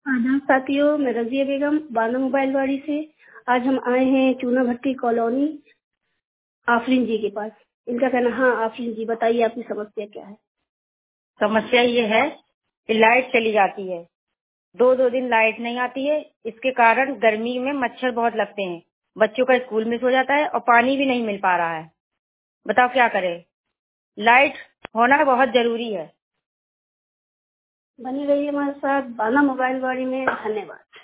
आदाब साथियों, मैं रजिया बेगम बानो मोबाइल वाड़ी से। आज हम आए हैं चूना भट्टी कॉलोनी आफरीन जी के पास। इनका कहना, हाँ आफरीन जी बताइए आपकी समस्या क्या है। समस्या ये है कि लाइट चली जाती है, दो दो दिन लाइट नहीं आती है। इसके कारण गर्मी में मच्छर बहुत लगते हैं, बच्चों का स्कूल मिस हो जाता है और पानी भी नहीं मिल पा रहा है। बताओ क्या करें। लाइट होना बहुत जरूरी है। बनी रहिए हमारे साथ बाना मोबाइल वाड़ी में। धन्यवाद।